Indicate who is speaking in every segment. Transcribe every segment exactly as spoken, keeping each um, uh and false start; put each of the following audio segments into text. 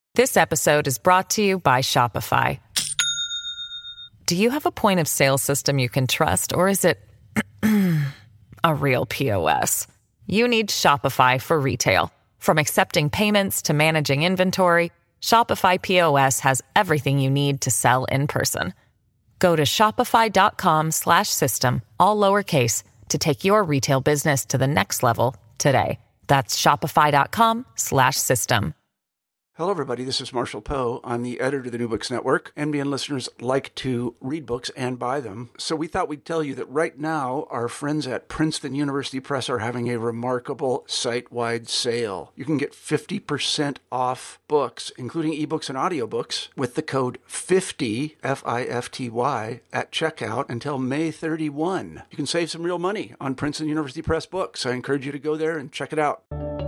Speaker 1: This episode is brought to you by Shopify. Do you have a point of sale system you can trust, or is it a real P O S? You need Shopify for retail. From accepting payments to managing inventory, Shopify P O S has everything you need to sell in person. Go to shopify.com slash system, all lowercase, to take your retail business to the next level today. That's shopify.com slash system.
Speaker 2: Hello, everybody. This is Marshall Poe. I'm the editor of the New Books Network. N B N listeners like to read books and buy them. So we thought we'd tell you that right now, our friends at Princeton University Press are having a remarkable site-wide sale. You can get fifty percent off books, including ebooks and audiobooks, with the code fifty, F I F T Y, at checkout until May thirty-first. You can save some real money on Princeton University Press books. I encourage you to go there and check it out.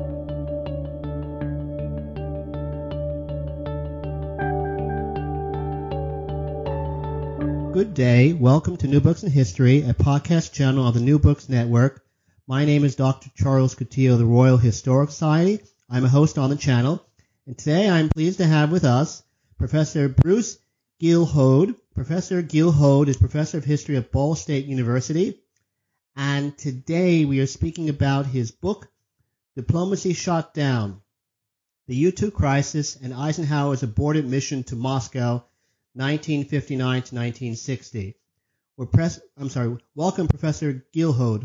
Speaker 3: Good day. Welcome to New Books in History, a podcast channel of the New Books Network. My name is Doctor Charles Coutinho of the Royal Historic Society. I'm a host on the channel. And today I'm pleased to have with us Professor Bruce Gilhode. Professor Gilhode is Professor of History at Ball State University. And today we are speaking about his book, Diplomacy Shot Down, the U two Crisis and Eisenhower's Aborted Mission to Moscow, nineteen fifty-nine to nineteen sixty. We're press- I'm sorry. Welcome, Professor Gilhode.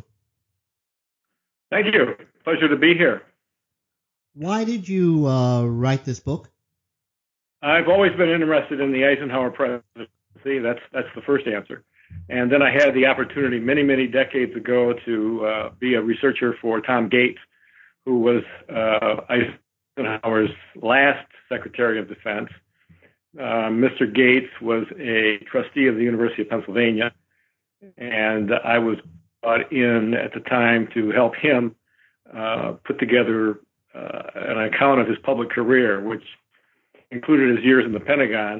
Speaker 4: Thank you. Pleasure to be here.
Speaker 3: Why did you uh, write this book?
Speaker 4: I've always been interested in the Eisenhower presidency. That's that's the first answer. And then I had the opportunity many, many decades ago to uh, be a researcher for Tom Gates, who was uh, Eisenhower's last Secretary of Defense. Uh, Mister Gates was a trustee of the University of Pennsylvania, and I was brought in at the time to help him uh, put together uh, an account of his public career, which included his years in the Pentagon.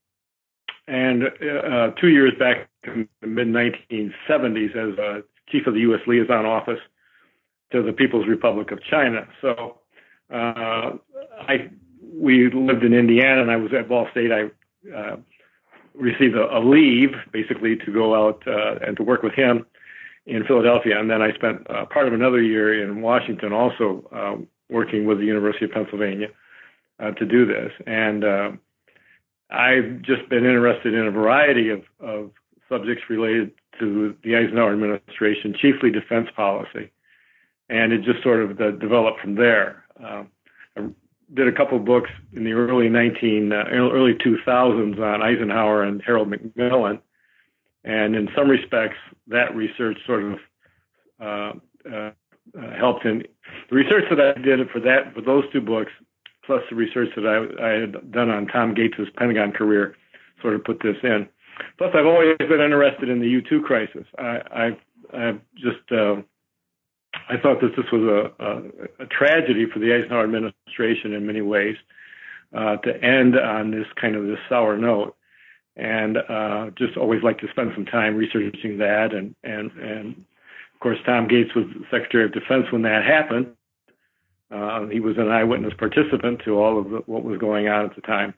Speaker 4: And uh, two years back in the mid nineteen seventies as uh, chief of the U S Liaison Office to the People's Republic of China. So uh, I we lived in Indiana, and I was at Ball State. I uh, received a, a leave, basically, to go out uh, and to work with him in Philadelphia. And then I spent uh, part of another year in Washington, also uh, working with the University of Pennsylvania uh, to do this. And uh, I've just been interested in a variety of, of subjects related to the Eisenhower administration, chiefly defense policy. And it just sort of uh, developed from there. Uh, I did a couple of books in the early nineteen, uh, early two thousands on Eisenhower and Harold Macmillan, and in some respects, that research sort of uh, uh, uh, helped in the research that I did for that for those two books, plus the research that I, I had done on Tom Gates's Pentagon career, sort of put this in. Plus, I've always been interested in the U two crisis. I, I've, I've just uh, I thought that this was a, a, a tragedy for the Eisenhower administration in many ways, uh, to end on this kind of this sour note, and uh, just always like to spend some time researching that. And, and, and of course, Tom Gates was Secretary of Defense when that happened. Uh, he was an eyewitness participant to all of the, what was going on at the time.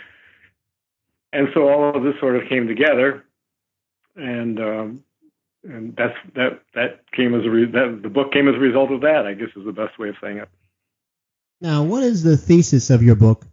Speaker 4: And so all of this sort of came together, and um, And that's that. That came as a re- that the book came as a result of that, I guess, is the best way of saying it.
Speaker 3: Now, what is the thesis of your book?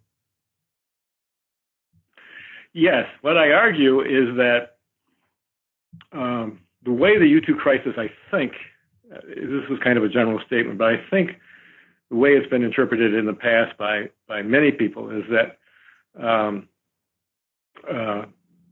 Speaker 4: Yes, what I argue is that um, the way the U two crisis, I think, uh, this is kind of a general statement, but I think the way it's been interpreted in the past by by many people is that um, uh,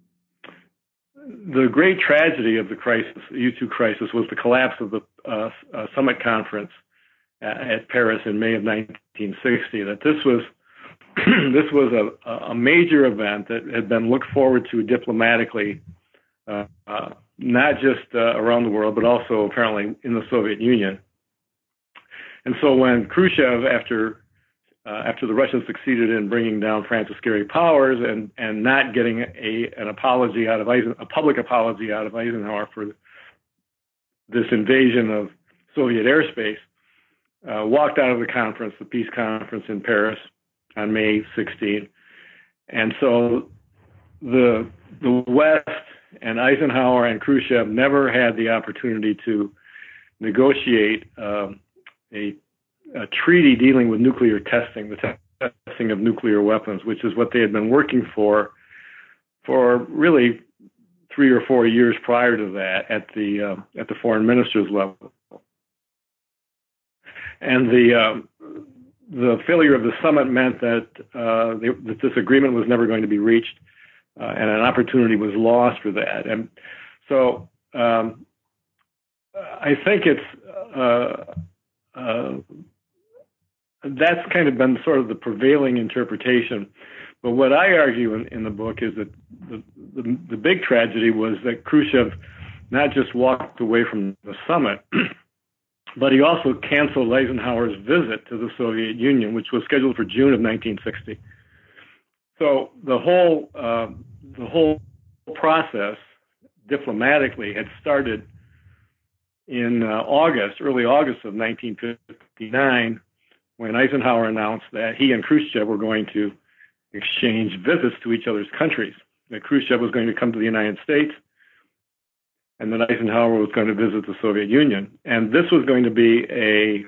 Speaker 4: the great tragedy of the crisis, the U two crisis, was the collapse of the uh, uh, summit conference at, at Paris in May of nineteen sixty. That this was this was a, a major event that had been looked forward to diplomatically, uh, uh, not just uh, around the world, but also apparently in the Soviet Union. And so when Khrushchev, after uh, after the Russians succeeded in bringing down Francis Gary Powers and, and not getting a an apology out of Eisen, a public apology out of Eisenhower for this invasion of Soviet airspace, uh, walked out of the conference, the peace conference in Paris, on May sixteenth. And so the the West and Eisenhower and Khrushchev never had the opportunity to negotiate um, a, a treaty dealing with nuclear testing, the testing of nuclear weapons, which is what they had been working for for really three or four years prior to that at the uh, at the foreign ministers level. And the um, the failure of the summit meant that, uh, the, that this agreement was never going to be reached, uh, and an opportunity was lost for that. And so um, I think it's uh, uh, that's kind of been sort of the prevailing interpretation. But what I argue in, in the book is that the, the, the big tragedy was that Khrushchev not just walked away from the summit, but he also canceled Eisenhower's visit to the Soviet Union, which was scheduled for June of nineteen sixty. So the whole uh, the whole process diplomatically had started in uh, August, early August of nineteen fifty-nine, when Eisenhower announced that he and Khrushchev were going to exchange visits to each other's countries. That Khrushchev was going to come to the United States, and then Eisenhower was going to visit the Soviet Union. And this was going to be a,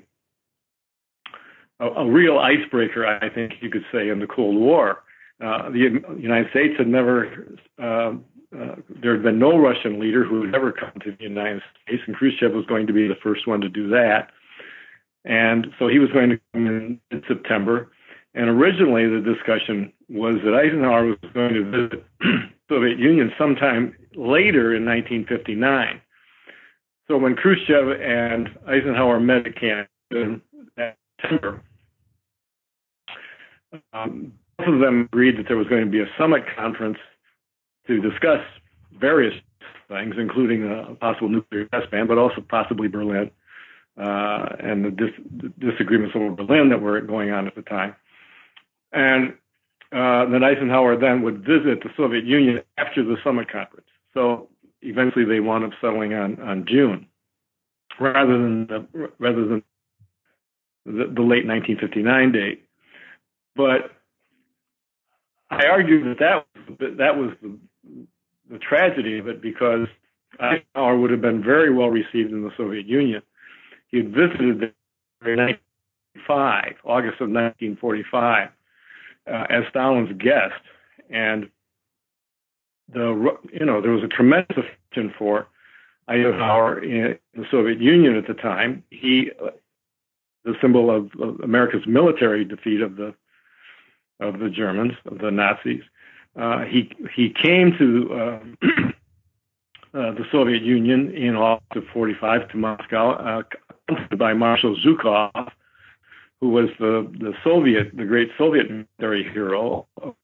Speaker 4: a, a real icebreaker, I think you could say, in the Cold War. Uh, the United States had never, uh, uh, there had been no Russian leader who had ever come to the United States, and Khrushchev was going to be the first one to do that. And so he was going to come in, in September. And originally the discussion was that Eisenhower was going to visit the Soviet Union sometime later in nineteen fifty-nine. So when Khrushchev and Eisenhower met at Camp in September, um, both of them agreed that there was going to be a summit conference to discuss various things, including a possible nuclear test ban, but also possibly Berlin uh, and the, dis- the disagreements over Berlin that were going on at the time. And uh, then Eisenhower then would visit the Soviet Union after the summit conference. So eventually they wound up settling on, on June, rather than the, rather than the, the late nineteen fifty-nine date. But I argue that that was, that was the, the tragedy of it, because Eisenhower would have been very well received in the Soviet Union. He had visited there in nineteen forty-five, August of nineteen forty-five. Uh, as Stalin's guest, and the you know there was a tremendous affection for Eisenhower in the Soviet Union at the time. He, uh, the symbol of, of America's military defeat of the of the Germans, of the Nazis. Uh, he he came to uh, uh, the Soviet Union in August of forty-five to Moscow, uh, accompanied by Marshal Zhukov, who was the, the Soviet, the great Soviet military hero.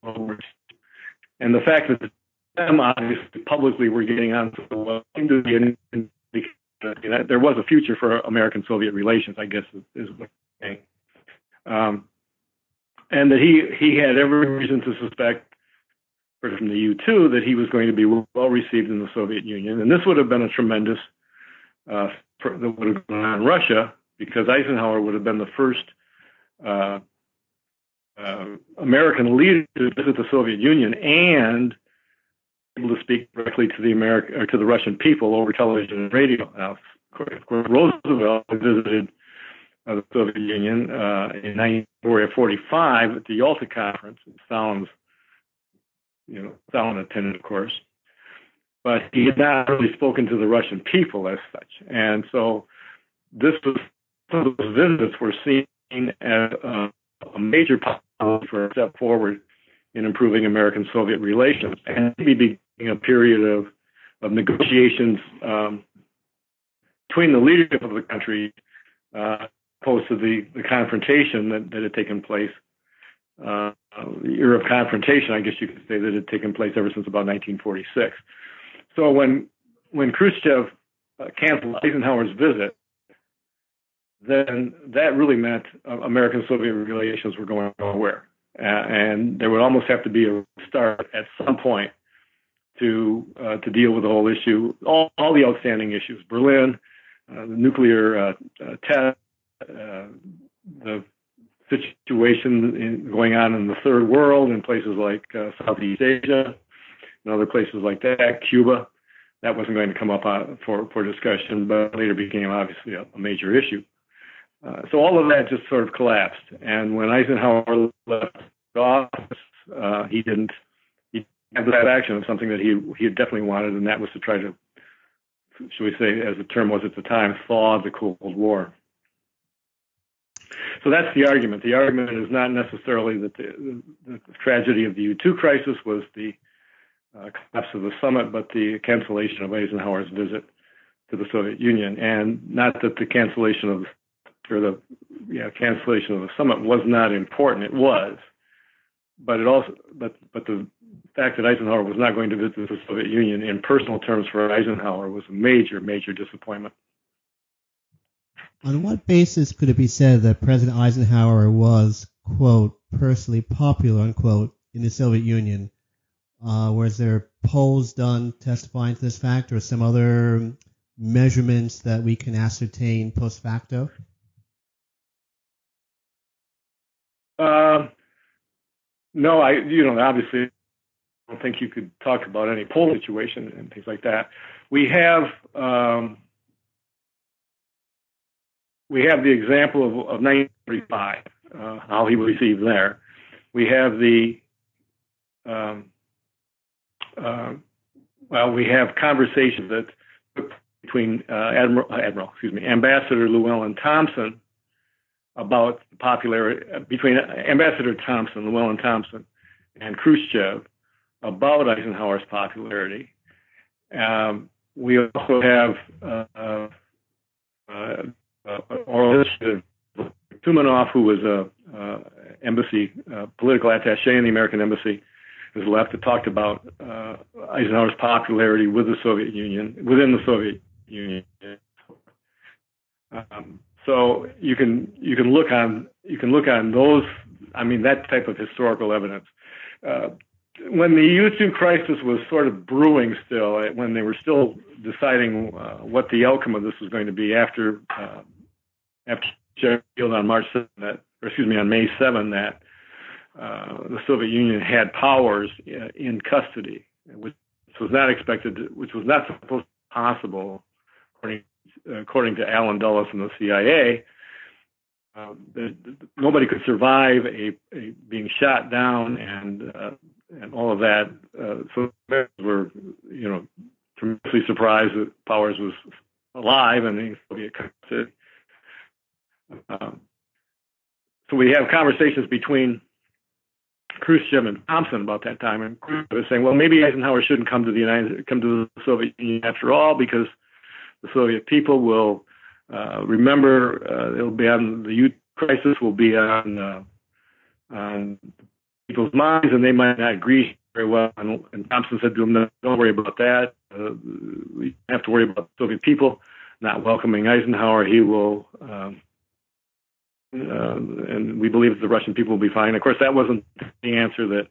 Speaker 4: And the fact that them obviously publicly were getting on so well seemed to be an indication there was a future for American-Soviet relations, I guess is, is what I'm saying. Um, and that he, he had every reason to suspect from the U two that he was going to be well received in the Soviet Union. And this would have been a tremendous, uh, for, that would have gone on Russia, because Eisenhower would have been the first Uh, uh, American leader to visit the Soviet Union and able to speak directly to the American or to the Russian people over television and radio. Now, of course, of course Roosevelt visited uh, the Soviet Union uh, in nineteen forty-five at the Yalta Conference. Stalin's, you know, Stalin attended, of course, but he had not really spoken to the Russian people as such. And so, this was some of those visits were seen as uh, a major policy for a step forward in improving American-Soviet relations, and maybe beginning a period of, of negotiations um, between the leadership of the country, uh, opposed to the, the confrontation that, that had taken place, uh, the era of confrontation, I guess you could say, that had taken place ever since about nineteen forty-six. So when when Khrushchev uh, canceled Eisenhower's visit, then that really meant uh, American-Soviet relations were going nowhere. Uh, and there would almost have to be a start at some point to uh, to deal with the whole issue, all, all the outstanding issues, Berlin, uh, the nuclear uh, uh, test, uh, the situation in, going on in the third world in places like uh, Southeast Asia and other places like that, Cuba. That wasn't going to come up uh, for, for discussion, but later became obviously a, a major issue. Uh, so all of that just sort of collapsed. And when Eisenhower left office, uh, he didn't he had that action of something that he he definitely wanted, and that was to try to, should we say, as the term was at the time, thaw the Cold War. So that's the argument. The argument is not necessarily that the, the, the tragedy of the U two crisis was the uh, collapse of the summit, but the cancellation of Eisenhower's visit to the Soviet Union, and not that the cancellation of or the yeah, cancellation of the summit was not important. It was, but it also but but the fact that Eisenhower was not going to visit the Soviet Union in personal terms for Eisenhower was a major, major disappointment.
Speaker 3: On what basis could it be said that President Eisenhower was, quote, personally popular, unquote, in the Soviet Union? Uh, was there polls done testifying to this fact, or some other measurements that we can ascertain post facto?
Speaker 4: Uh, no, I, you know, obviously, I don't think you could talk about any poll situation and things like that. We have, um, we have the example of, of nineteen thirty-five, uh, how he was received there. We have the, um, uh, well, we have conversations that between uh, Admiral, Admiral, excuse me, Ambassador Llewellyn Thompson about the popularity between Ambassador Thompson, Llewellyn Thompson, and Khrushchev about Eisenhower's popularity. Um, we also have uh, uh, uh, oral history of Tumanov, who was a uh, embassy uh, political attaché in the American embassy, has left. That talked about uh, Eisenhower's popularity with the Soviet Union, within the Soviet Union. Um, So you can you can look on you can look on those. I mean, that type of historical evidence. Uh, when the U two crisis was sort of brewing still, when they were still deciding uh, what the outcome of this was going to be after uh, after Sheffield on March seventh, that, or excuse me, on May seventh, that uh, the Soviet Union had powers uh, in custody, which was not expected, to, which was not supposed to be possible, according according to Alan Dulles and the C I A. Uh, the, the, nobody could survive a, a being shot down and uh, and all of that. Uh, so Americans were, you know, tremendously surprised that Powers was alive and in Soviet custody. Um, so we have conversations between Khrushchev and Thompson about that time, and Khrushchev was saying, well, maybe Eisenhower shouldn't come to the United, come to the Soviet Union after all, because the Soviet people will uh, remember. Uh, it'll be on the youth crisis. Will be on, uh, on people's minds, and they might not agree very well. And, and Thompson said to him, no, "Don't worry about that. Uh, we have to worry about the Soviet people not welcoming Eisenhower. He will, um, uh, and we believe that the Russian people will be fine." Of course, that wasn't the answer that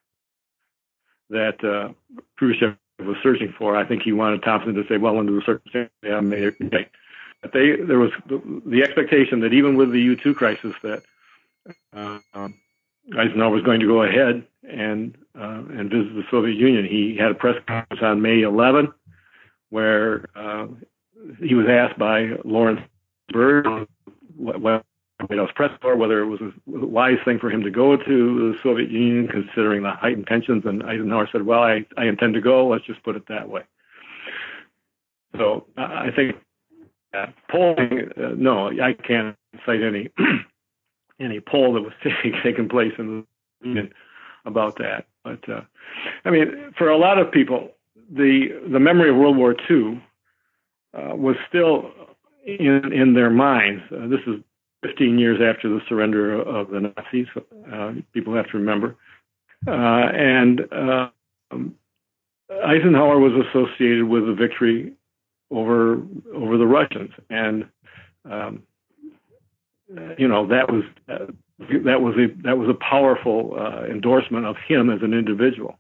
Speaker 4: that uh, Khrushchev was searching for. I think he wanted Thompson to say, well, under the circumstances, yeah, made it right. But they, there was the, the expectation that even with the U two crisis, that uh, um, Eisenhower was going to go ahead and uh, and visit the Soviet Union. He had a press conference on May eleventh, where uh, he was asked by Lawrence Berg, what White House press corps, whether it was a wise thing for him to go to the Soviet Union, considering the heightened tensions. And Eisenhower said, well, I, I intend to go. Let's just put it that way. So uh, I think uh, polling, uh, no, I can't cite any any poll that was taking place in the Union about that. But, uh, I mean, for a lot of people, the the memory of World War Two uh, was still in, in their minds. Uh, this is fifteen years after the surrender of the Nazis, uh, people have to remember. Uh, and uh, um, Eisenhower was associated with the victory over over the Russians, and um, you know that was uh, that was a that was a powerful uh, endorsement of him as an individual.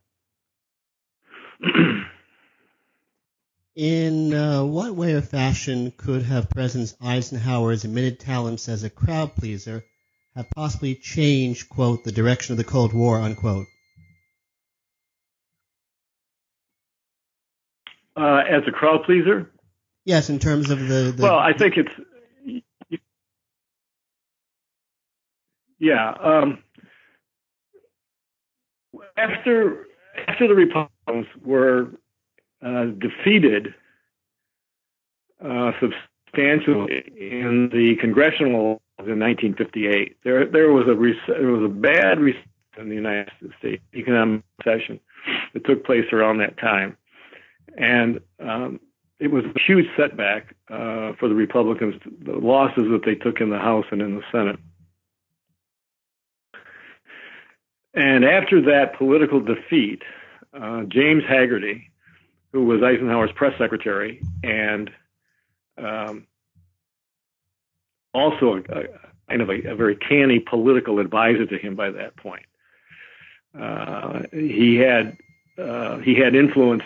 Speaker 3: In uh, what way or fashion could have President Eisenhower's admitted talents as a crowd pleaser have possibly changed, quote, the direction of the Cold War, unquote?
Speaker 4: Uh, as a crowd pleaser?
Speaker 3: Yes, in terms of the... the
Speaker 4: well, I think it's... Yeah. Um, after, after the Republicans were uh, defeated uh, substantially in the congressional in nineteen fifty-eight, there there was a there was a bad recession in the United States, economic recession that took place around that time, and um, it was a huge setback uh, for the Republicans, the losses that they took in the House and in the Senate. And after that political defeat, uh, James Haggerty, who was Eisenhower's press secretary and um, also a, a kind of a, a very canny political advisor to him by that point, uh, he had uh, he had influence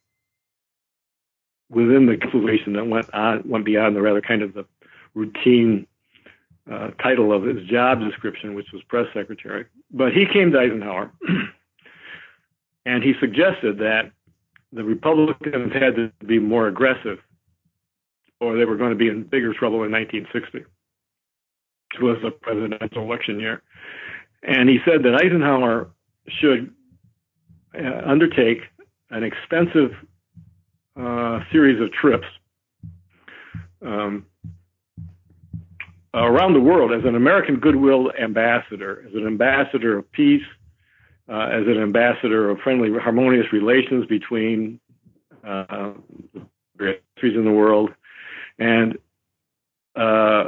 Speaker 4: within the situation that went on went beyond the rather kind of the routine uh, title of his job description, which was press secretary. But he came to Eisenhower, and he suggested that the Republicans had to be more aggressive, or they were going to be in bigger trouble in nineteen sixty, which was a presidential election year. And he said that Eisenhower should uh, undertake an expensive uh, series of trips um, around the world as an American goodwill ambassador, as an ambassador of peace, uh, as an ambassador of friendly, harmonious relations between uh, the countries in the world. And uh,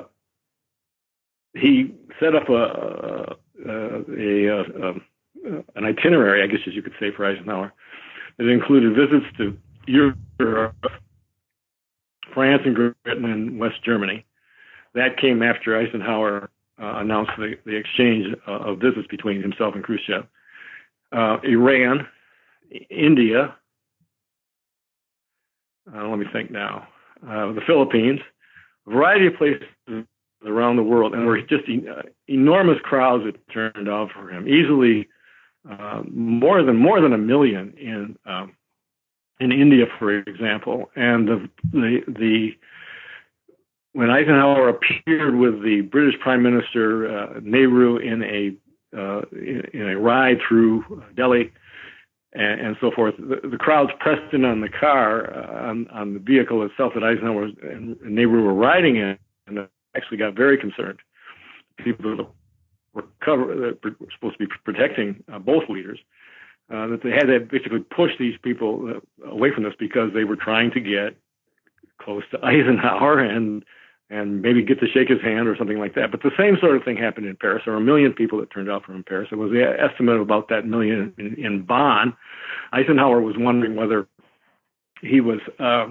Speaker 4: he set up a, a, a, a, a an itinerary, I guess as you could say, for Eisenhower, that included visits to Europe, France, and Great Britain, and West Germany. That came after Eisenhower uh, announced the, the exchange uh, of visits between himself and Khrushchev. Uh, Iran, India, uh, let me think now, uh, the Philippines, a variety of places around the world, and there were just e- uh, enormous crowds that turned out for him. Easily uh, more than more than a million in um, in India, for example, and the the the when Eisenhower appeared with the British Prime Minister uh, Nehru in a uh, in, in a ride through Delhi and, and so forth, the, the crowds pressed in on the car, uh, on, on the vehicle itself that Eisenhower and, and Nehru were riding in, and actually got very concerned. People that were, cover, that were supposed to be protecting uh, both leaders, uh, that they had to basically push these people uh, away from this because they were trying to get close to Eisenhower and and maybe get to shake his hand or something like that. But the same sort of thing happened in Paris. There were a million people that turned out from Paris. It was the estimate of about that million in, in Bonn. Eisenhower was wondering whether he was uh,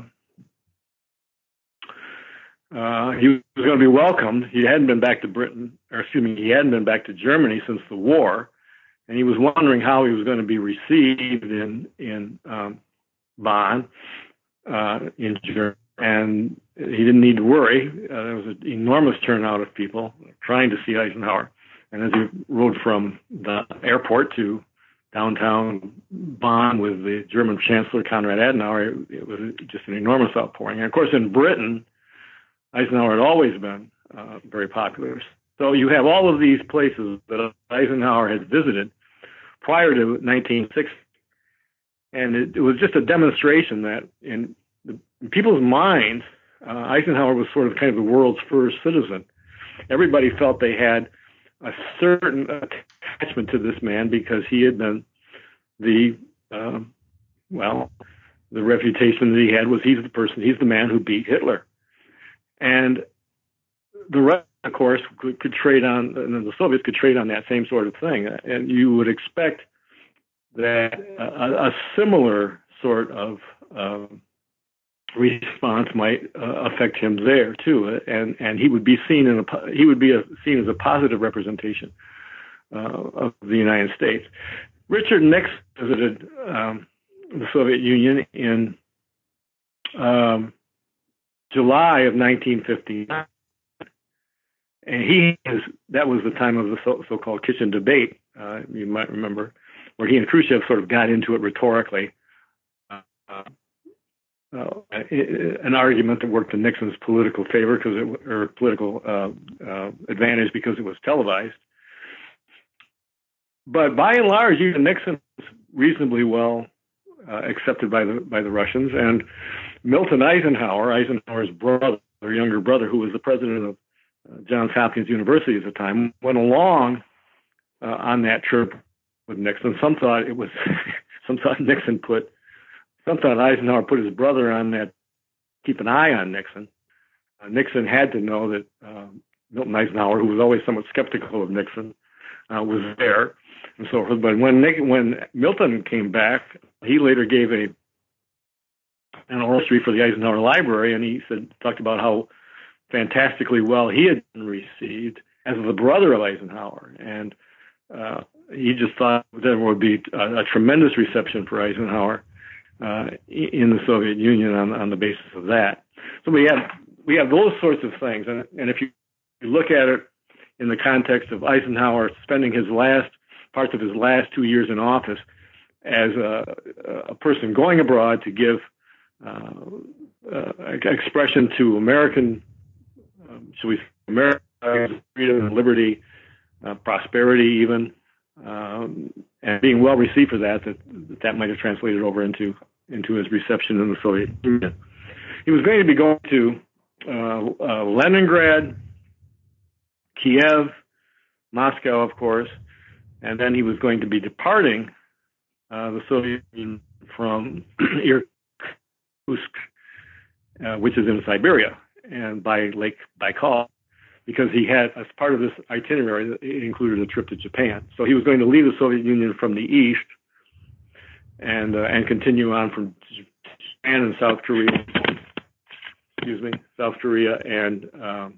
Speaker 4: uh, he was going to be welcomed. He hadn't been back to Britain, or excuse me, he hadn't been back to Germany since the war, and he was wondering how he was going to be received in in um, Bonn, uh, in Germany. And he didn't need to worry. Uh, there was an enormous turnout of people trying to see Eisenhower. And as he rode from the airport to downtown Bonn with the German Chancellor Konrad Adenauer, it, it was just an enormous outpouring. And of course, in Britain, Eisenhower had always been uh, very popular. So you have all of these places that Eisenhower had visited prior to nineteen sixty. And it, it was just a demonstration that in In people's minds, uh, Eisenhower was sort of kind of the world's first citizen. Everybody felt they had a certain attachment to this man because he had been the, uh, well, the reputation that he had was he's the person, he's the man who beat Hitler. And the rest, of course, could, could trade on, and the Soviets could trade on that same sort of thing. And you would expect that a, a similar sort of uh, response might uh, affect him there too, and and he would be seen in a he would be a, seen as a positive representation uh, of the United States. Richard Nixon visited um, the Soviet Union in um, July of nineteen fifty-nine, and he is, that was the time of the so, so-called kitchen debate, uh, you might remember, where he and Khrushchev sort of got into it rhetorically. Uh, uh, an argument that worked in Nixon's political favor because it, or political uh, uh, advantage because it was televised. But by and large, even Nixon was reasonably well uh, accepted by the by the Russians. And Milton Eisenhower, Eisenhower's brother, or younger brother, who was the president of uh, Johns Hopkins University at the time, went along uh, on that trip with Nixon. Some thought it was, some thought Nixon put, some thought Eisenhower put his brother on that, keep an eye on Nixon. Uh, Nixon had to know that uh, Milton Eisenhower, who was always somewhat skeptical of Nixon, uh, was there. And so forth. But when Nick, when Milton came back, he later gave a an oral history for the Eisenhower Library, and he said talked about how fantastically well he had been received as the brother of Eisenhower, and uh, he just thought there would be a, a tremendous reception for Eisenhower uh, in the Soviet Union on, on the basis of that. So we have we have those sorts of things, and and if you look at it in the context of Eisenhower spending his last parts of his last two years in office as a, a person going abroad to give uh, uh, expression to American, um, shall we say, American freedom and liberty, uh, prosperity even, um, and being well received for that, that, that might have translated over into, into his reception in the Soviet Union. He was going to be going to uh, uh, Leningrad, Kiev, Moscow, of course, and then he was going to be departing uh, the Soviet Union from Irkutsk, uh, which is in Siberia, and by Lake Baikal, because he had, as part of this itinerary, it included a trip to Japan. So he was going to leave the Soviet Union from the east and uh, and continue on from Japan and South Korea, excuse me, South Korea and um,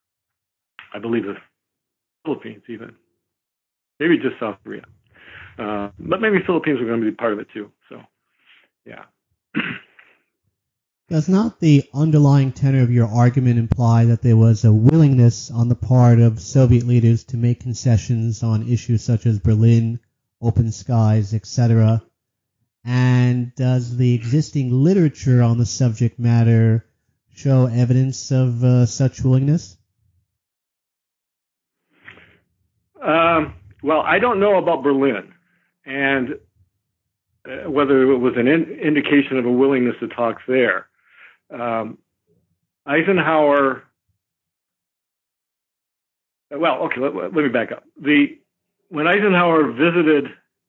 Speaker 4: I believe the Philippines even. Maybe just South Korea. Uh, but maybe Philippines were going to be part of it too. So, yeah.
Speaker 3: Does not the underlying tenor of your argument imply that there was a willingness on the part of Soviet leaders to make concessions on issues such as Berlin, open skies, et cetera? And does the existing literature on the subject matter show evidence of uh, such willingness?
Speaker 4: Um. Well, I don't know about Berlin and uh, whether it was an in- indication of a willingness to talk there. Um, Eisenhower, well, okay, let, let me back up. The when Eisenhower visited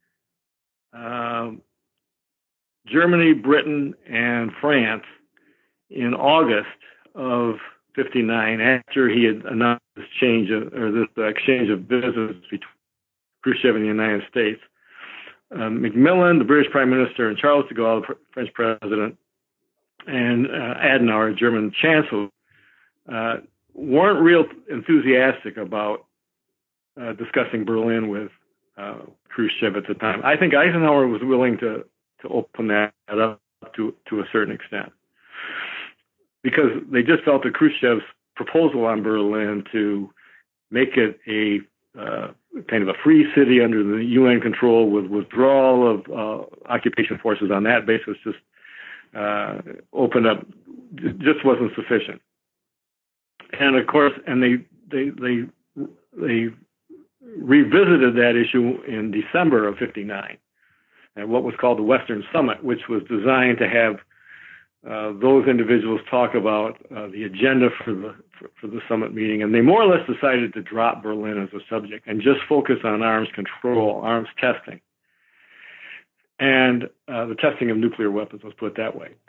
Speaker 4: um, Germany, Britain, and France in August of fifty-nine, after he had announced this change of, or this uh, exchange of visits between Khrushchev and the United States, um, Macmillan, the British Prime Minister, and Charles de Gaulle, the French President, and uh, Adenauer, German Chancellor, uh, weren't real enthusiastic about uh, discussing Berlin with uh, Khrushchev at the time. I think Eisenhower was willing to to open that up to to a certain extent, because they just felt that Khrushchev's proposal on Berlin to make it a uh, kind of a free city under the U N control with withdrawal of uh, occupation forces on that basis just uh, opened up, just wasn't sufficient. And of course, and they they they they revisited that issue in December of fifty-nine, at what was called the Western Summit, which was designed to have Uh, those individuals talk about uh, the agenda for the for, for the summit meeting, and they more or less decided to drop Berlin as a subject and just focus on arms control, arms testing, and uh, the testing of nuclear weapons. Let's put it that way,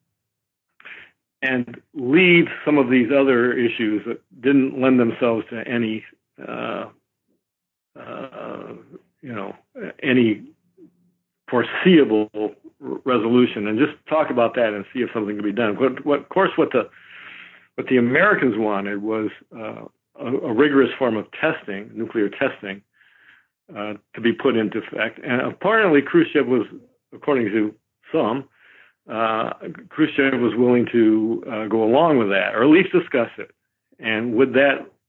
Speaker 4: and leave some of these other issues that didn't lend themselves to any, uh, uh, you know, any foreseeable resolution, and just talk about that and see if something can be done. What, what, of course, what the what the Americans wanted was uh, a, a rigorous form of testing, nuclear testing, uh, to be put into effect. And apparently, Khrushchev was, according to some, uh, Khrushchev was willing to uh, go along with that, or at least discuss it. And would that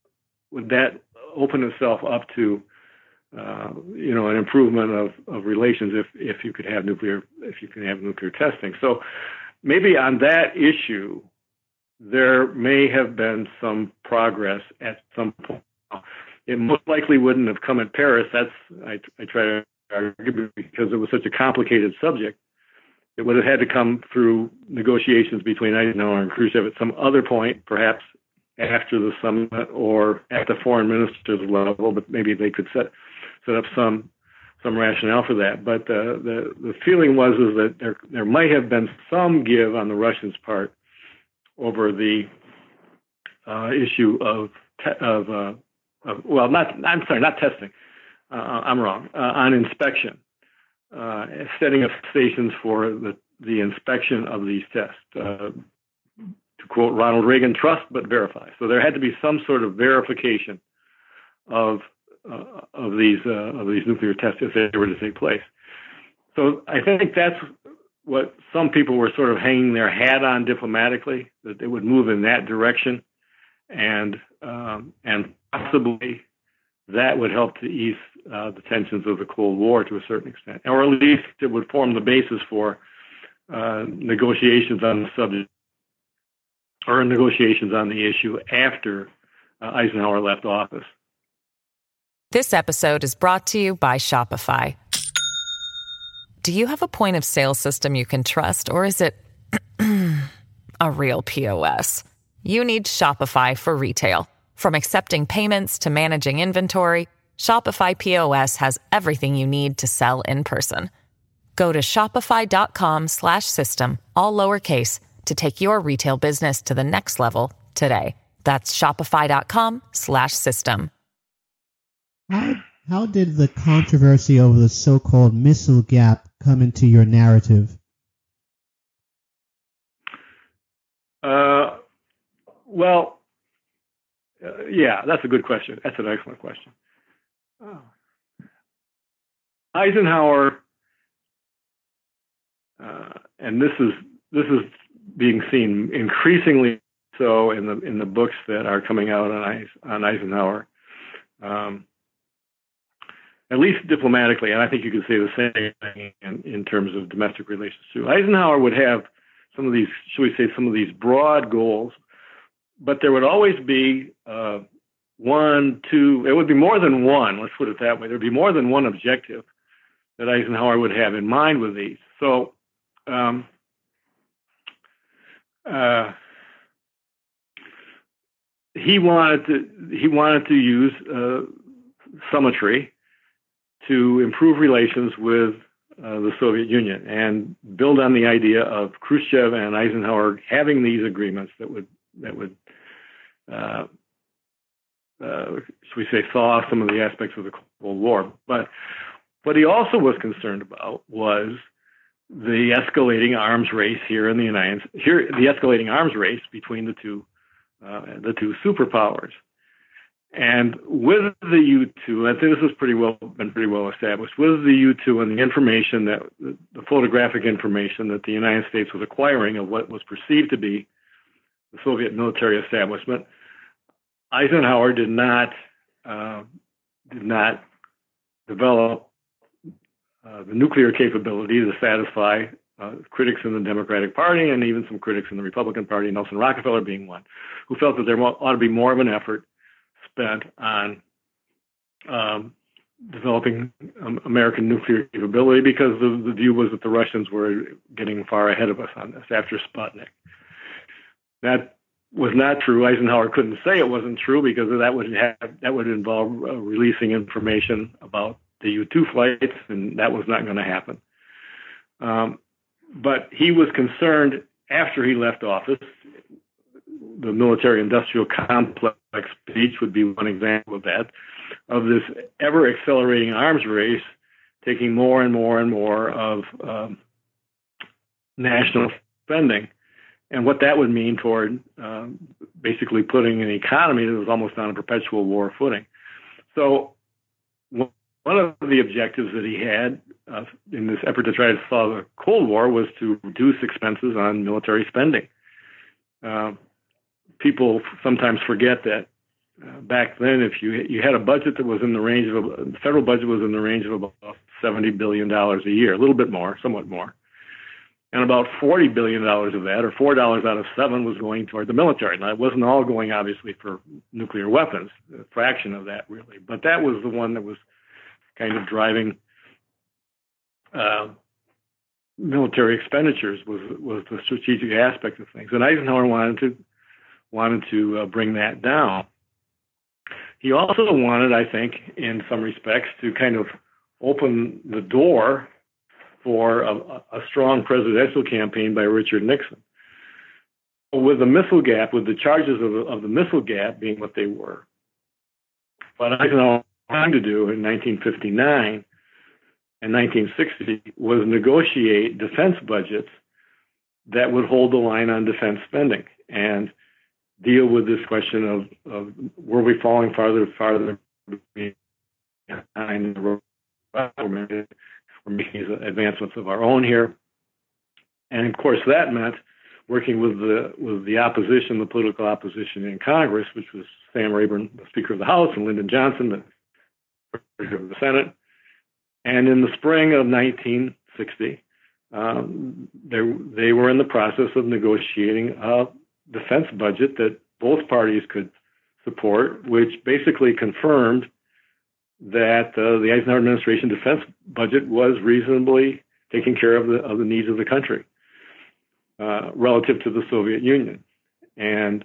Speaker 4: would that open itself up to, uh, you know, an improvement of, of relations if, if you could have nuclear if you can have nuclear testing? So maybe on that issue, there may have been some progress at some point. It most likely wouldn't have come at Paris. That's I, I try to argue because it was such a complicated subject. It would have had to come through negotiations between Eisenhower and Khrushchev at some other point, perhaps after the summit or at the foreign ministers level. But maybe they could set set up some some rationale for that. But uh, the the feeling was is that there there might have been some give on the Russians' part over the uh, issue of te- of, uh, of well, not I'm sorry, not testing. Uh, I'm wrong uh, on inspection, uh, setting up stations for the the inspection of these tests. Uh, to quote Ronald Reagan, trust but verify. So there had to be some sort of verification of uh, of these uh, of these nuclear tests if they were to take place. So I think that's what some people were sort of hanging their hat on diplomatically, that they would move in that direction, and um, and possibly that would help to ease uh, the tensions of the Cold War to a certain extent, or at least it would form the basis for uh, negotiations on the subject, or negotiations on the issue after uh, Eisenhower left office.
Speaker 1: This episode is brought to you by Shopify. Do you have a point of sale system you can trust, or is it a real P O S? You need Shopify for retail. From accepting payments to managing inventory, Shopify P O S has everything you need to sell in person. Go to shopify.com slash system, all lowercase, to take your retail business to the next level today. That's shopify.com slash system.
Speaker 3: How, how did the controversy over the so-called missile gap come into your narrative?
Speaker 4: Uh, well, uh, yeah, that's a good question. That's an excellent question. Oh. Eisenhower, uh, and this is this is being seen increasingly so in the in the books that are coming out on on Eisenhower, um, at least diplomatically, and I think you could say the same thing in, in terms of domestic relations too. Eisenhower would have some of these, should we say, some of these broad goals, but there would always be uh, one, two, it would be more than one, let's put it that way. There would be more than one objective that Eisenhower would have in mind with these. So um, uh, he wanted to he wanted to use uh, summitry to improve relations with uh, the Soviet Union and build on the idea of Khrushchev and Eisenhower having these agreements that would that would uh, uh, should we say thaw some of the aspects of the Cold War. But what he also was concerned about was the escalating arms race here in the United here the escalating arms race between the two uh, the two superpowers. And with the U two, I think this has pretty well been pretty well established. With the U two and the information that the photographic information that the United States was acquiring of what was perceived to be the Soviet military establishment, Eisenhower did not uh, did not develop uh, the nuclear capability to satisfy uh, critics in the Democratic Party and even some critics in the Republican Party, Nelson Rockefeller being one, who felt that there ought to be more of an effort spent on um, developing um, American nuclear capability, because the, the view was that the Russians were getting far ahead of us on this after Sputnik. That was not true. Eisenhower couldn't say it wasn't true, because that would have that would involve uh, releasing information about the U two flights, and that was not going to happen. Um, but he was concerned after he left office. The military-industrial complex speech would be one example of that, of this ever-accelerating arms race, taking more and more and more of um, national spending, and what that would mean toward um, basically putting an economy that was almost on a perpetual war footing. So one of the objectives that he had uh, in this effort to try to solve the Cold War was to reduce expenses on military spending. Uh, People sometimes forget that uh, back then, if you you had a budget that was in the range of a, the federal budget was in the range of about seventy billion dollars a year, a little bit more, somewhat more, and about forty billion dollars of that, or four dollars out of seven, was going toward the military. Now, it wasn't all going, obviously, for nuclear weapons, a fraction of that, really, but that was the one that was kind of driving uh, military expenditures, was was the strategic aspect of things. And Eisenhower wanted to wanted to uh, bring that down. He also wanted, I think, in some respects, to kind of open the door for a, a strong presidential campaign by Richard Nixon. With the missile gap, with the charges of, of the missile gap being what they were, what Eisenhower wanted to do in nineteen fifty-nine and nineteen sixty was negotiate defense budgets that would hold the line on defense spending and deal with this question of, of were we falling farther and farther behind the road? We're making advancements of our own here. And of course, that meant working with the with the opposition, the political opposition in Congress, which was Sam Rayburn, the Speaker of the House, and Lyndon Johnson, the Speaker of the Senate. And in the spring of nineteen sixty, um, they, they were in the process of negotiating a defense budget that both parties could support, which basically confirmed that uh, the Eisenhower administration defense budget was reasonably taking care of the of the needs of the country uh, relative to the Soviet Union. And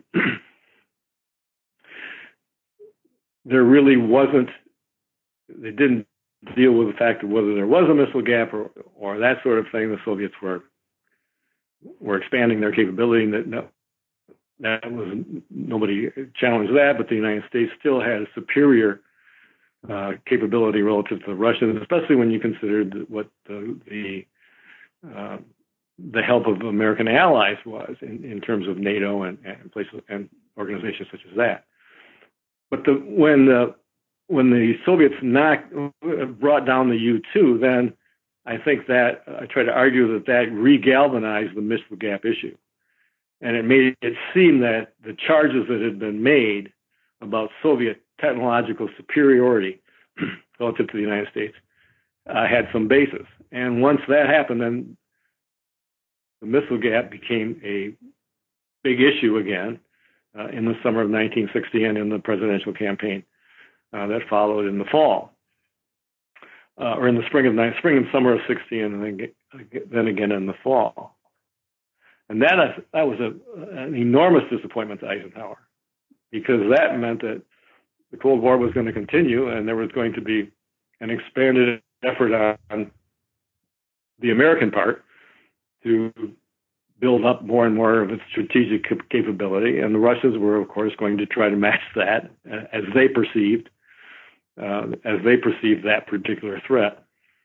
Speaker 4: there really wasn't, they didn't deal with the fact of whether there was a missile gap or, or that sort of thing. The Soviets were were expanding their capability, and that no, that was nobody challenged that, but the United States still had a superior uh, capability relative to the Russians, especially when you considered what the the, uh, the help of American allies was in, in terms of NATO and, and places and organizations such as that. But the, when the when the Soviets knocked, brought down the U two, then I think that I try to argue that that re-galvanized the missile gap issue. And it made it seem that the charges that had been made about Soviet technological superiority relative to the United States uh, had some basis. And once that happened, then the missile gap became a big issue again uh, in the summer of nineteen sixty and in the presidential campaign uh, that followed in the fall, uh, or in the spring of spring and summer of sixty, and then, then again in the fall. And that that was a, an enormous disappointment to Eisenhower, because that meant that the Cold War was going to continue, and there was going to be an expanded effort on the American part to build up more and more of its strategic capability. And the Russians were, of course, going to try to match that as they perceived, uh, as they perceived that particular threat.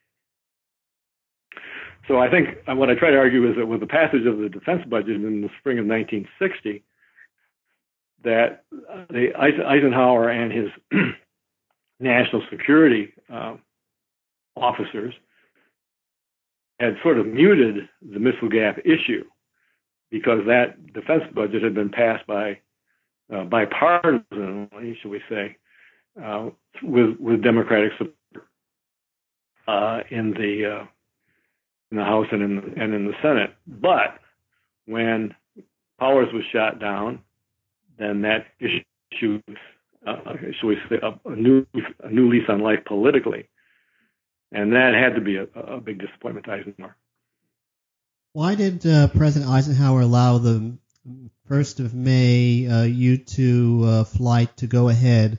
Speaker 4: So I think what I try to argue is that with the passage of the defense budget in the spring of nineteen sixty, that the Eisenhower and his national security uh, officers had sort of muted the missile gap issue, because that defense budget had been passed by uh, bipartisanly, shall we say, uh, with with Democratic support uh, in the uh, in the House and in the, and in the Senate. But when Powers was shot down, then that issue, uh, shall we say, a, a new a new lease on life politically, and that had to be a, a big disappointment to Eisenhower.
Speaker 3: Why did uh, President Eisenhower allow the first of May uh, U two uh, flight to go ahead?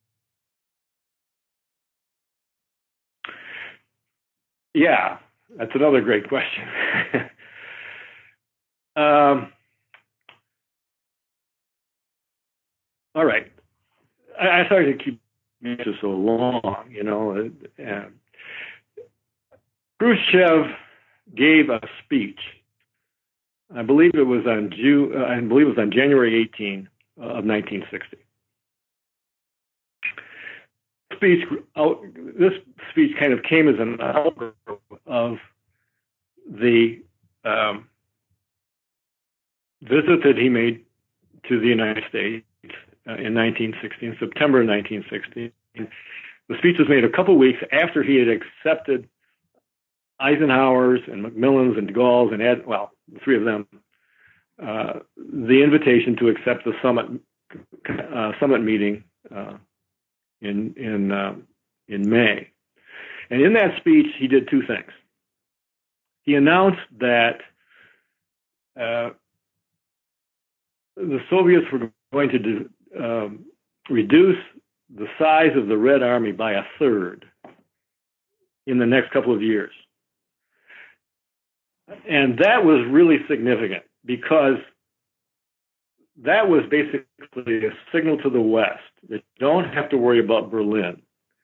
Speaker 4: Yeah, that's another great question. um, all right. I, I started to keep this so long, you know. Uh, Khrushchev gave a speech. I believe it was on June. Uh, I believe it was on January eighteenth of nineteen sixty. Speech. Out, this speech kind of came as an outgrowth of the um, visit that he made to the United States uh, in nineteen sixty, in September of nineteen sixty. The speech was made a couple weeks after he had accepted Eisenhower's and McMillan's and de Gaulle's and Ed, well, the three of them, uh, the invitation to accept the summit uh, summit meeting uh, in in uh, in May. And in that speech, he did two things. He announced that uh, the Soviets were going to do, um, reduce the size of the Red Army by a third in the next couple of years. And that was really significant because that was basically a signal to the West that you don't have to worry about Berlin.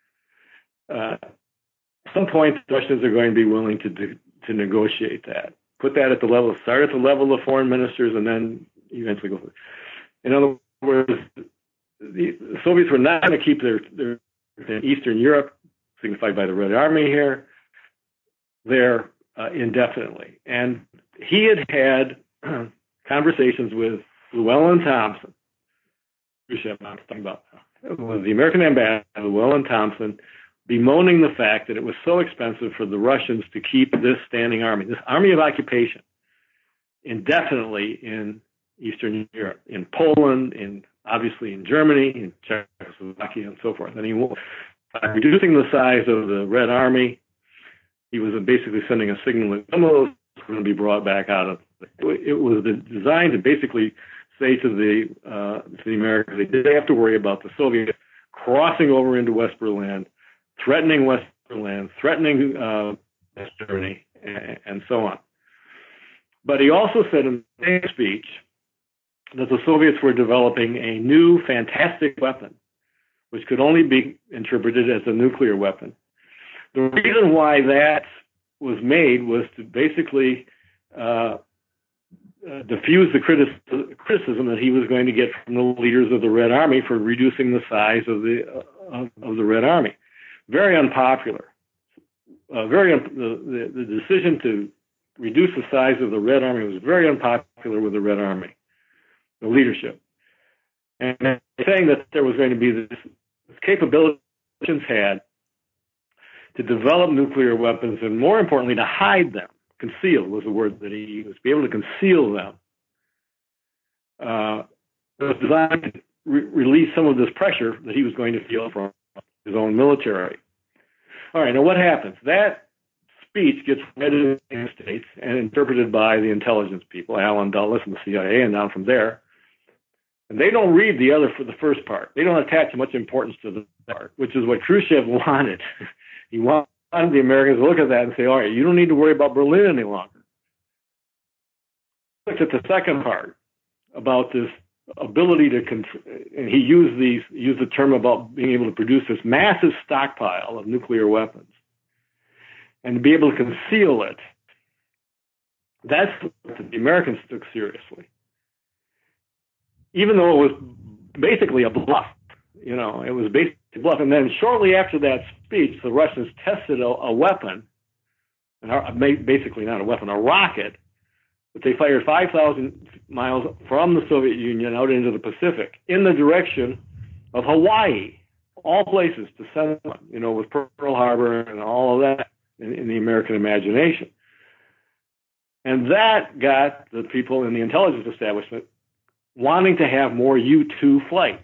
Speaker 4: Uh, at some point, the Russians are going to be willing to do, to negotiate that. Put that at the level, start at the level of foreign ministers, and then eventually go. In other words, the Soviets were not going to keep their, their in Eastern Europe, signified by the Red Army here, there uh, indefinitely. And he had had uh, conversations with Llewellyn Thompson, I'm talking about, was the American ambassador, Llewellyn Thompson, bemoaning the fact that it was so expensive for the Russians to keep this standing army, this army of occupation, indefinitely in Eastern Europe, in Poland, in obviously in Germany, in Czechoslovakia, and so forth. And he, by reducing the size of the Red Army, he was basically sending a signal that some of those were going to be brought back out of it. It was designed to basically say to the uh, to the Americans, they didn't have to worry about the Soviets crossing over into West Berlin, threatening West Berlin, threatening uh, West Germany, and, and so on. But he also said in the same speech that the Soviets were developing a new fantastic weapon, which could only be interpreted as a nuclear weapon. The reason why that was made was to basically uh, uh, diffuse the critis- criticism that he was going to get from the leaders of the Red Army for reducing the size of the uh, of the Red Army. Very unpopular. Uh, very un- the, the the decision to reduce the size of the Red Army was very unpopular with the Red Army, the leadership, and saying that there was going to be this, this capability Russians had to develop nuclear weapons, and more importantly, to hide them. Conceal was the word that he used. Be able to conceal them. Uh, it was designed to re- release some of this pressure that he was going to feel from his own military. All right, now what happens? That speech gets read in the United States and interpreted by the intelligence people, Allen Dulles and the C I A, and down from there. And they don't read the other for the first part. They don't attach much importance to the part, which is what Khrushchev wanted. He wanted the Americans to look at that and say, all right, you don't need to worry about Berlin any longer. Look at the second part about this ability to, contr- and he used these used the term about being able to produce this massive stockpile of nuclear weapons and to be able to conceal it. That's what the Americans took seriously, even though it was basically a bluff. You know, it was basically a bluff. And then shortly after that speech, the Russians tested a, a weapon, and basically not a weapon, a rocket, that they fired five thousand miles from the Soviet Union out into the Pacific in the direction of Hawaii, all places to send them, you know, with Pearl Harbor and all of that in, in the American imagination. And that got the people in the intelligence establishment wanting to have more U two flights.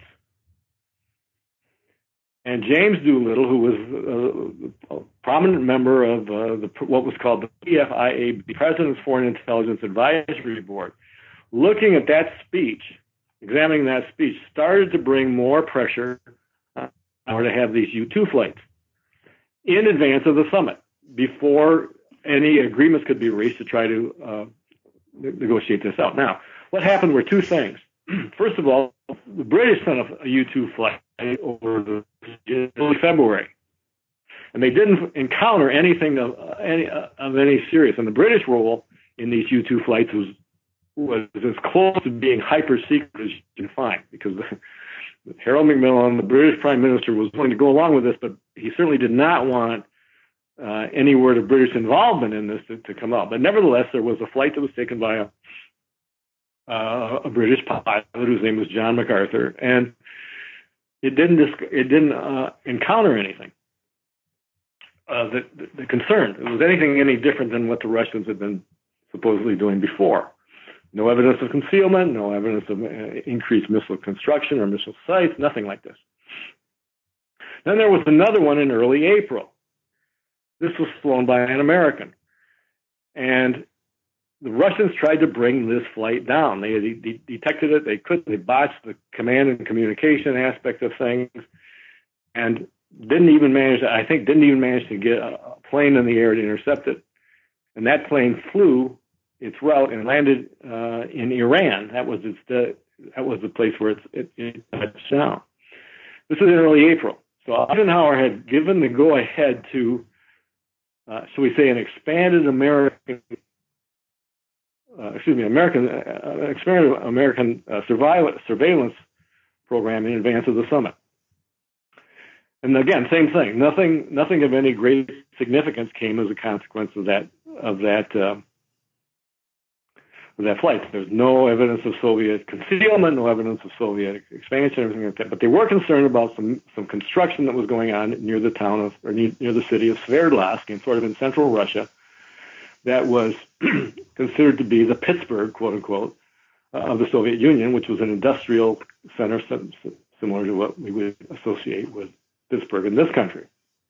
Speaker 4: And James Doolittle, who was a, a prominent member of uh, the, what was called the P F I A, the President's Foreign Intelligence Advisory Board, looking at that speech, examining that speech, started to bring more pressure on to have these U two flights in advance of the summit, before any agreements could be reached to try to uh, negotiate this out. Now, what happened were two things. First of all, the British sent a U two flight over the early February, and they didn't encounter anything of uh, any uh, of any serious. And the British role in these U two flights was was as close to being hyper secret as you can find, because Harold Macmillan, the British Prime Minister, was willing to go along with this, but he certainly did not want uh, any word of British involvement in this to, to come out. But nevertheless, there was a flight that was taken by a Uh, a British pilot whose name was John MacArthur, and it didn't it didn't uh, encounter anything uh, that, that concerned. It was anything any different than what the Russians had been supposedly doing before. No evidence of concealment, no evidence of uh, increased missile construction or missile sites, nothing like this. Then there was another one in early April. This was flown by an American. And the Russians tried to bring this flight down. They de- de- detected it. They couldn't. They botched the command and communication aspect of things and didn't even manage, I think, didn't even manage to get a plane in the air to intercept it. And that plane flew its route and landed uh, in Iran. That was its, uh, that was the place where it's, it, it touched down. This was in early April. So Eisenhower had given the go-ahead to, uh, shall we say, an expanded American, uh, excuse me, American, uh, expanded American uh, surveillance, surveillance program in advance of the summit. And again, same thing. Nothing, nothing of any great significance came as a consequence of that, of that, uh, of that flight. There's no evidence of Soviet concealment, no evidence of Soviet expansion, everything like that. But they were concerned about some, some construction that was going on near the town of, or near, near the city of Sverdlovsk, in sort of in central Russia, that was considered to be the Pittsburgh, quote unquote, uh, of the Soviet Union, which was an industrial center similar to what we would associate with Pittsburgh in this country.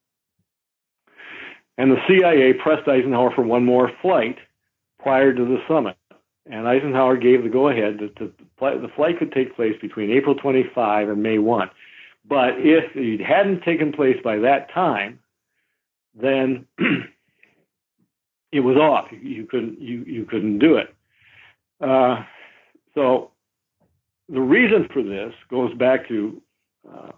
Speaker 4: And the C I A pressed Eisenhower for one more flight prior to the summit. And Eisenhower gave the go-ahead that the, the flight could take place between April twenty-fifth and May first. But if it hadn't taken place by that time, then it was off. You couldn't, you, you couldn't do it. Uh, so the reason for this goes back to uh,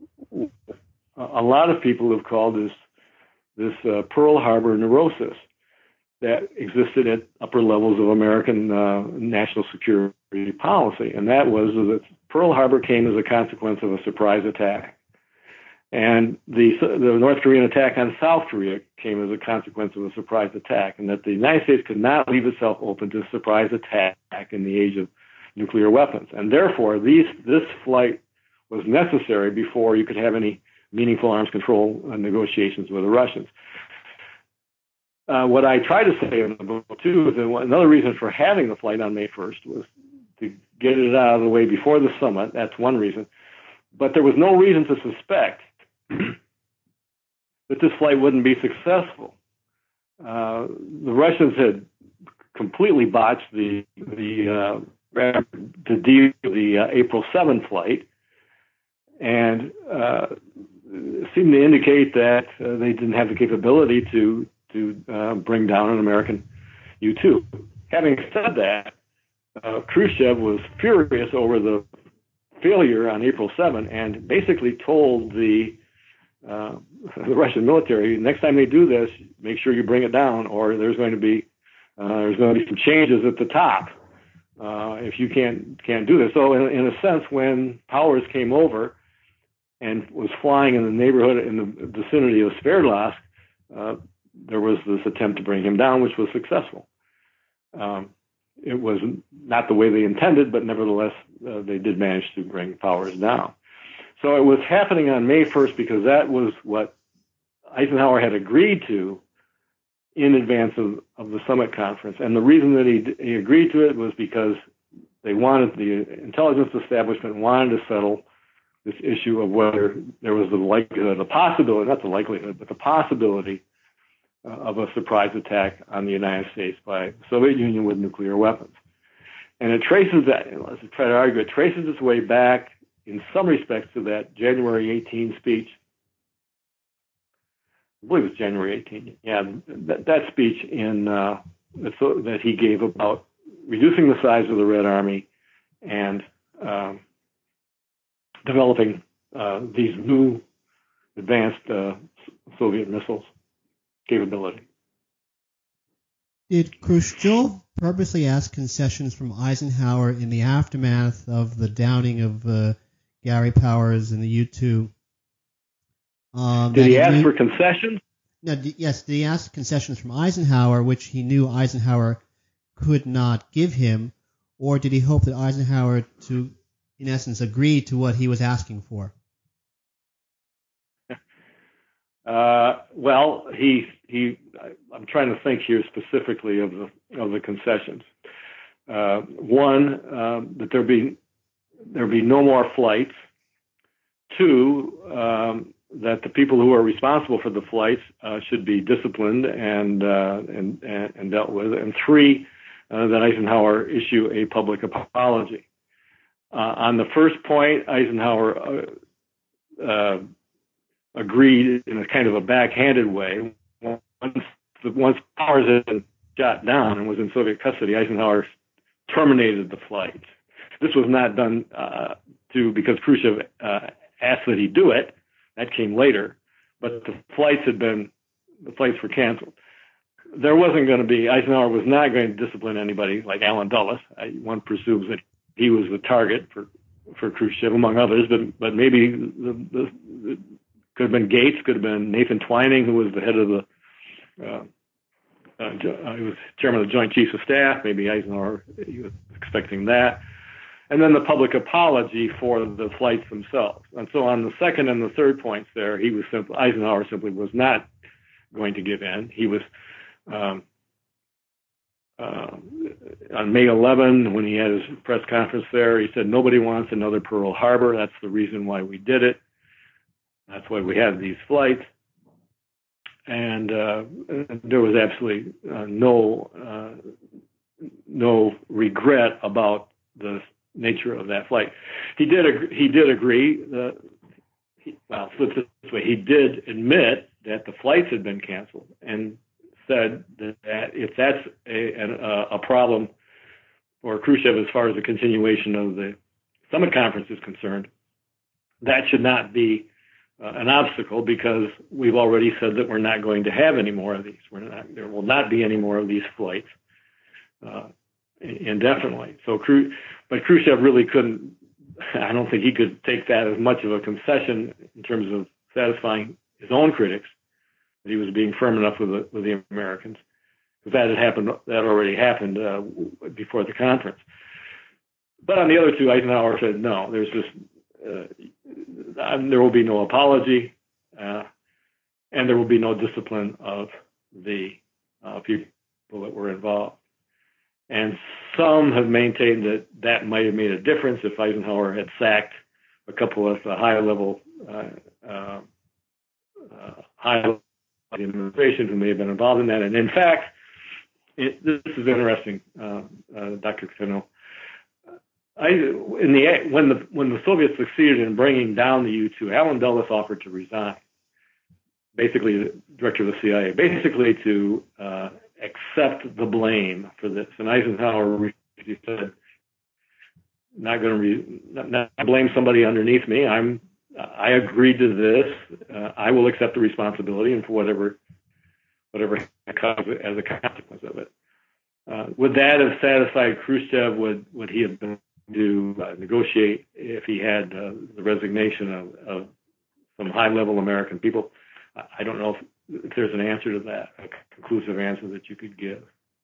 Speaker 4: a lot of people have called this this uh, Pearl Harbor neurosis that existed at upper levels of American uh, national security policy. And that was that Pearl Harbor came as a consequence of a surprise attack. And the, the North Korean attack on South Korea came as a consequence of a surprise attack, and that the United States could not leave itself open to surprise attack in the age of nuclear weapons. And therefore, these, this flight was necessary before you could have any meaningful arms control negotiations with the Russians. Uh, what I try to say in the book, too, is that another reason for having the flight on May first was to get it out of the way before the summit. That's one reason. But there was no reason to suspect that this flight wouldn't be successful. Uh, the Russians had completely botched the the uh, the, deal, the uh, April seventh flight, and uh, seemed to indicate that uh, they didn't have the capability to to uh, bring down an American U two. Having said that, uh, Khrushchev was furious over the failure on April seventh and basically told the uh, the Russian military, next time they do this, make sure you bring it down, or there's going to be uh, there's going to be some changes at the top uh, if you can't can't do this. So in, in a sense, when Powers came over and was flying in the neighborhood in the vicinity of Sverdlovsk, uh, there was this attempt to bring him down, which was successful. Um, it was not the way they intended, but nevertheless, uh, they did manage to bring Powers down. So it was happening on May first because that was what Eisenhower had agreed to in advance of, of the summit conference. And the reason that he, he agreed to it was because they wanted, the intelligence establishment wanted to settle this issue of whether there was the likelihood, the possibility, not the likelihood, but the possibility of a surprise attack on the United States by the Soviet Union with nuclear weapons. And it traces that, let's try to argue, it traces its way back in some respects to that January eighteenth speech. I believe it was January eighteenth. Yeah, that, that speech in uh, that he gave about reducing the size of the Red Army and um, developing uh, these new advanced uh, Soviet missiles capability.
Speaker 3: Did Khrushchev purposely ask concessions from Eisenhower in the aftermath of the downing of uh, Gary Powers and the U two? Um,
Speaker 4: did he, he ask
Speaker 3: knew,
Speaker 4: for concessions?
Speaker 3: No, d- yes, did he ask concessions from Eisenhower, which he knew Eisenhower could not give him, or did he hope that Eisenhower to, in essence, agree to what he was asking for?
Speaker 4: Uh, well, he he. I'm trying to think here specifically of the of the concessions. Uh, one, um, that there be there be no more flights. Two, um, that the people who are responsible for the flights uh, should be disciplined and, uh, and and and dealt with. And three, uh, that Eisenhower issue a public apology. Uh, on the first point, Eisenhower uh, uh, agreed in a kind of a backhanded way. Once, once Powers had been shot down and was in Soviet custody, Eisenhower terminated the flights. This was not done uh, to because Khrushchev uh, asked that he do it. That came later, but the flights had been the flights were canceled. There wasn't going to be Eisenhower was not going to discipline anybody like Allen Dulles. I, one presumes that he was the target for for Khrushchev among others, but but maybe the, the, the could have been Gates, could have been Nathan Twining, who was the head of the uh, uh, he was chairman of the Joint Chiefs of Staff. Maybe Eisenhower he was expecting that. And then the public apology for the flights themselves. And so on the second and the third points there, he was simply, Eisenhower simply was not going to give in. He was, um, uh, on May eleventh, when he had his press conference there, he said, nobody wants another Pearl Harbor. That's the reason why we did it. That's why we had these flights. And uh, there was absolutely uh, no, uh, no regret about the nature of that flight. He did ag- he did agree that he, well, flip it this way, he did admit that the flights had been canceled and said that, that if that's a, a, a problem for Khrushchev as far as the continuation of the summit conference is concerned, that should not be uh, an obstacle because we've already said that we're not going to have any more of these. We're not, there will not be any more of these flights. Uh, indefinitely. So, but Khrushchev really couldn't, I don't think he could take that as much of a concession in terms of satisfying his own critics, that he was being firm enough with the, with the Americans. Because that had happened, that already happened uh, before the conference. But on the other two, Eisenhower said, no, there's just, uh, there will be no apology, uh, and there will be no discipline of the uh, people that were involved. And some have maintained that that might have made a difference if Eisenhower had sacked a couple of uh, high-level, uh, uh, uh, high-level administration who may have been involved in that. And in fact, it, this is interesting, uh, uh, Doctor Catino. I, in the when the when the Soviets succeeded in bringing down the U two, Allen Dulles offered to resign, basically the director of the C I A, basically to uh, accept the blame for this. And Eisenhower he said, not going to re- not, not blame somebody underneath me. I'm, I agreed to this. Uh, I will accept the responsibility and for whatever, whatever comes as a consequence of it. Uh, would that have satisfied Khrushchev? Would, would he have been to uh, negotiate if he had uh, the resignation of, of some high-level American people? I don't know if, if there's an answer to that, a conclusive answer that you could give.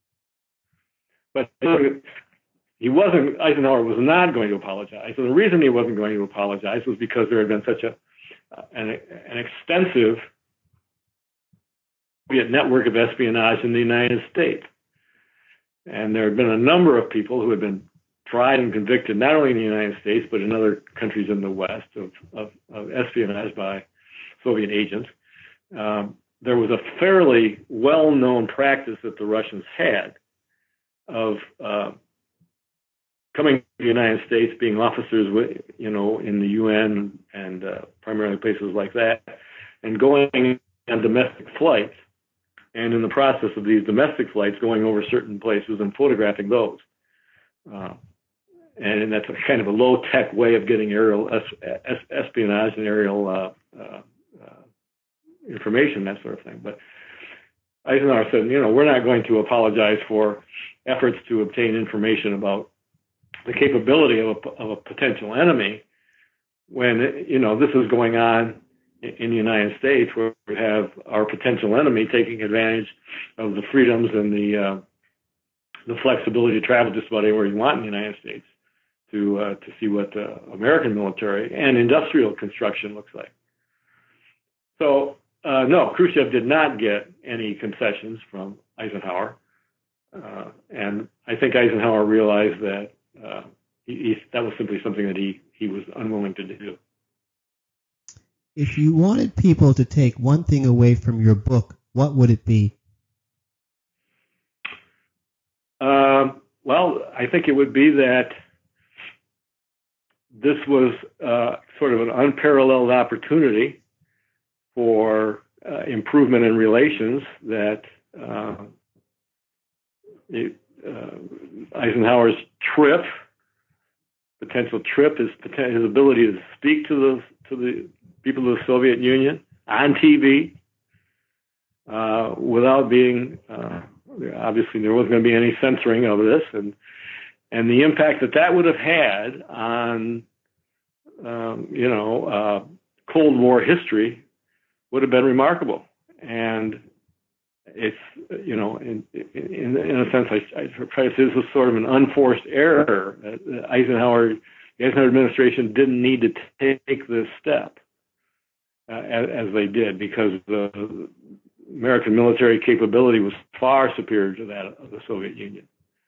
Speaker 4: But he wasn't, Eisenhower was not going to apologize. So the reason he wasn't going to apologize was because there had been such a uh, an, an extensive network of espionage in the United States. And there had been a number of people who had been tried and convicted, not only in the United States, but in other countries in the West, of, of, of espionage by Soviet agents. Um, there was a fairly well-known practice that the Russians had of uh, coming to the United States, being officers, with, you know, in the U N and uh, primarily places like that, and going on domestic flights, and in the process of these domestic flights, going over certain places and photographing those. Uh, and that's a kind of a low-tech way of getting aerial es- es- espionage and aerial uh, uh, uh, information, that sort of thing. But Eisenhower said, you know, we're not going to apologize for efforts to obtain information about the capability of a, of a potential enemy when, you know, this is going on in the United States, where we have our potential enemy taking advantage of the freedoms and the uh, the flexibility to travel just about anywhere you want in the United States to uh, to see what the American military and industrial construction looks like. So uh, no, Khrushchev did not get any concessions from Eisenhower. Uh, and I think Eisenhower realized that uh, he, he, that was simply something that he, he was unwilling to do.
Speaker 3: If you wanted people to take one thing away from your book, what would it be?
Speaker 4: Um, well, I think it would be that this was uh, sort of an unparalleled opportunity for uh, improvement in relations that uh, it, uh, Eisenhower's trip, potential trip, his, his ability to speak to the to the people of the Soviet Union on T V uh, without being uh, obviously there wasn't going to be any censoring of this, and and the impact that that would have had on um, you know uh, Cold War history would have been remarkable. And it's, you know, in in, in a sense, I, I try to say this was sort of an unforced error. Uh, Eisenhower, the Eisenhower administration didn't need to take this step uh, as, as they did, because the American military capability was far superior to that of the Soviet Union.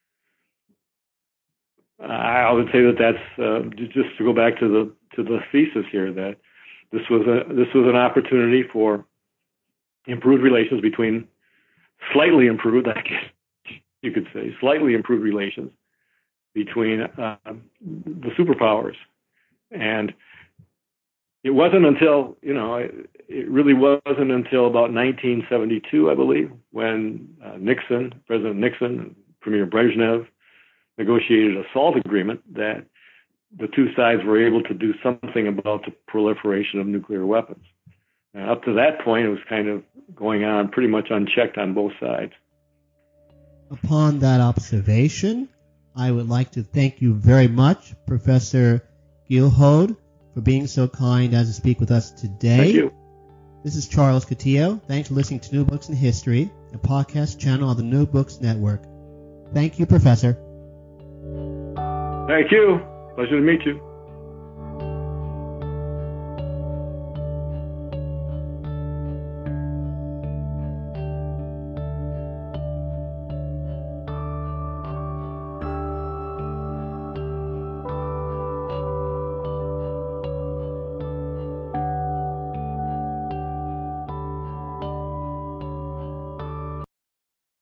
Speaker 4: I would say that that's uh, just to go back to the to the thesis here, that this was a this was an opportunity for improved relations between slightly improved, I guess you could say, slightly improved relations between uh, the superpowers. And it wasn't until, you know, it, it really wasn't until about nineteen seventy-two, I believe, when uh, Nixon, President Nixon, and Premier Brezhnev negotiated a SALT agreement, that the two sides were able to do something about the proliferation of nuclear weapons. And up to that point, it was kind of going on pretty much unchecked on both sides.
Speaker 3: Upon that observation, I would like to thank you very much, Professor Guilhode, for being so kind as to speak with us today.
Speaker 4: Thank you.
Speaker 3: This is Charles Coutinho. Thanks for listening to New Books in History, a podcast channel on the New Books Network. Thank you, Professor.
Speaker 4: Thank you. Pleasure to meet you.